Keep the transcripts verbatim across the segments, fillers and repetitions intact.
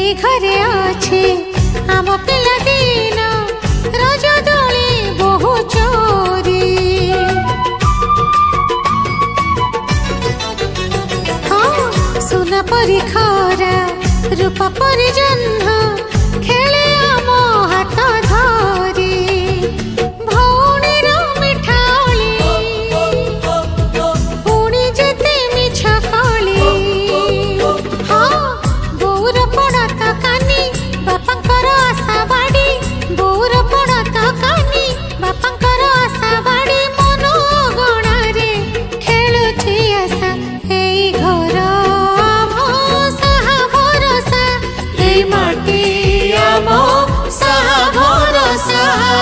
घरे अच्छे आम पिला दिन रज दोली बहु चोरी हाँ सुना परी खरा रूपा परी जह्न खेले आम हाथ धरी भौणीर मिठाली पुणी जेते मिछ कली हाँ बोर पड़त कानी बापांकर आशा बाड़ी बोर पड़त कानी बापांकर आशा बाड़ी मन गणारे खेलुची आशा एई घर आम साहा भरोसा एई माटी आम साहा भरोसा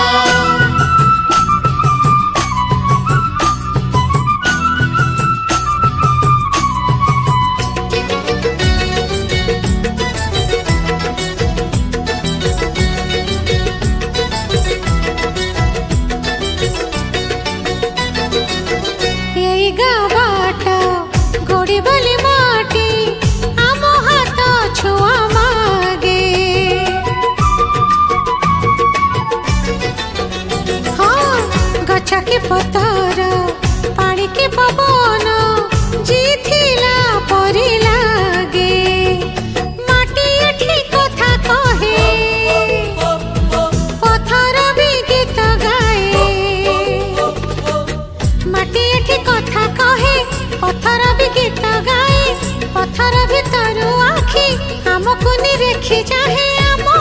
एई गाबाट गोड़ी बलि माटी आम हाथ छुआ मागे हाँ गछ की पतर पानी की पवन जीथिला परी लागे माटी एठी कथा कहे पथर भी गीत गाए माटी एठी कथा कहे पथर भी गीत गाए पथर भीतर आखि आमको निरेखी चाहे आम